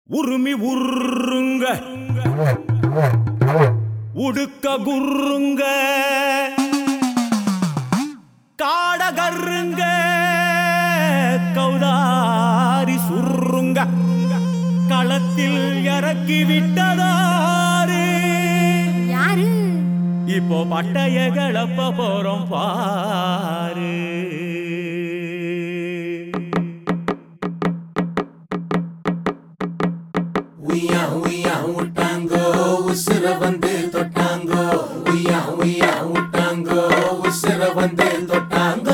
உருமி உருங்க உடுக்க குருங்க காடகருங்க கௌதாரி சுருங்க களத்தில் இறக்கி விட்டதாரு யாரு? இப்போ பட்டைய கிளப்ப போறோம் பாரு. விட்டாங்கோ உசுர வந்து தொட்டாங்கோ விட்டாங்கோ உசுர வந்து தொட்டாங்கோ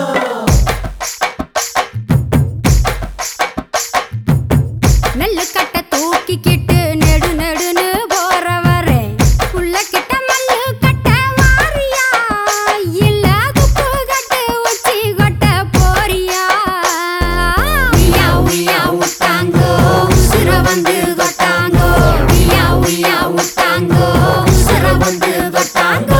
நெல்லு கட்ட தூக்கிக்கிட்டு நெடு நெடுன்னு போறவரே உள்ள கிட்ட மல்லு கட்ட வாரியா இல்ல துப்பு கட்டு உச்சி கொட்ட போறியா? விட்டாங்கோ உசுர வந்து தொட்டாங்கோ விட்டாங்கோ உசுர வந்து தொட்டாங்கோ.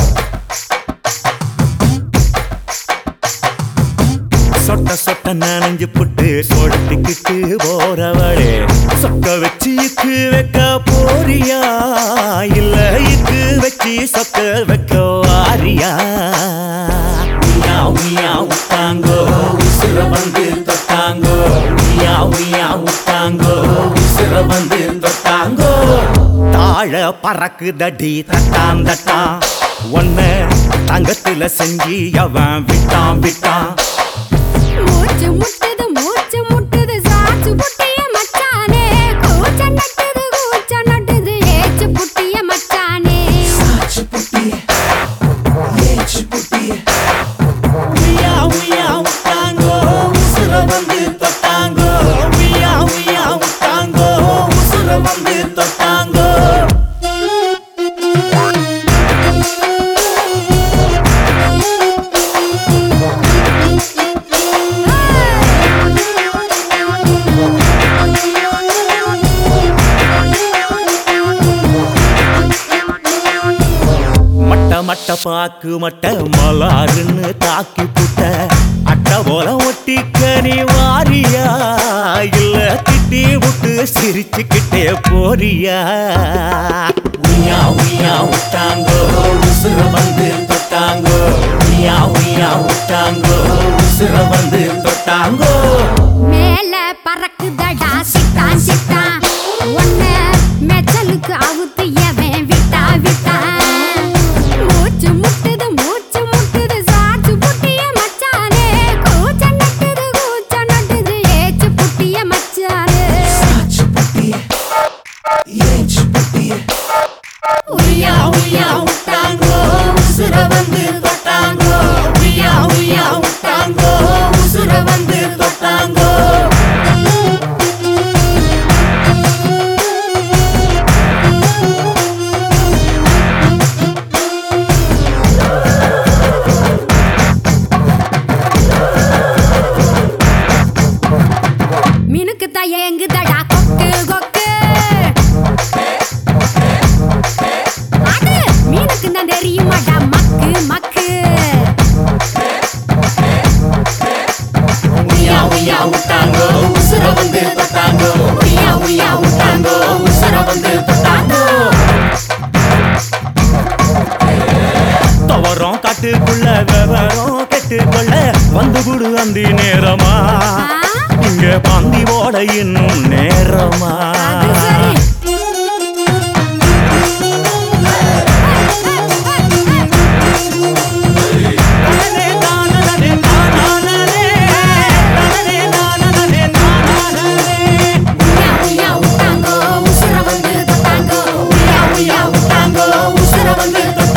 சொட்ட சொட்ட நனைஞ்சு புட்டு சொடுத்துக்கிட்டு போறவளே சொக்க வச்சு இக்கு வைக்க போறியா இல்ல இக்கு வச்சு சொக்க வைக்க வாரியா? விட்டாங்கோ உசுர வந்து தொட்டாங்கோ விட்டாங்கோ உசுர வந்து தொட்டாங்கோ. தாழ பறக்குதடி தட்டான் தட்டான் ஒன்ன தங்கத்துல செஞ்சு அவன் விட்டான் விட்டான். மூச்சு முட்டுது சாச்சு புட்டிய மச்சானே கூச்ச நட்டுது ஏச்சு புட்டிய மச்சானே. சாச்சு புட்டிய ஏச்சு புட்டிய விட்டாங்கோ உசுர வந்து தொட்டாங்கோ விட்டாங்கோ உசுர வந்து தொட்டாங்கோ. மட்ட பாக்கு மட்ட மலாருன்னு தாக்கி புட்ட அட்ட போல ஒட்டிக்க நீ வாரியா இல்ல திட்டி விட்டு சிரிச்சுக்கிட்டே போறியா? விட்டாங்கோ உசுர வந்து தொட்டாங்கோ விட்டாங்கோ உசுர வந்து தொட்டாங்கோ. மேல பறக்குதடா சிட்டான் சிட்டான் ஒன்ன மெச்சலுக்கு அவுத்து எவன் விட்டா மூச்சு முட்டுது சாச்சு புட்டிய மச்சானே கூச்ச நட்டுது ஏச்சு புட்டிய மச்சானே. சாச்சு புட்டிய ஏச்சு புட்டிய விட்டாங்கோ உசுர வந்து தொட்டாங்கோ விட்டாங்கோ உசுர வந்து தொட்டாங்கோ. மினுக்கு தான் ஏங்குதடா கொக்கு கொக்கு அது மீனுக்கு தான் தெரியுமாடா மக்கு மக்கு. விட்டாங்கோ உசுர வந்து தொட்டாங்கோ விட்டாங்கோ உசுர வந்து தொட்டாங்கோ. தவறம் காட்டுக்குள்ள விவரம் கெட்டுக்கொள்ள வந்து குடு அந்தி நேரமா இங்க பந்தி போட இன்னும் நேரமா? அது சரி. விட்டாங்கோ உசுர வந்து தொட்டாங்கோ விட்டாங்கோ உசுர வந்து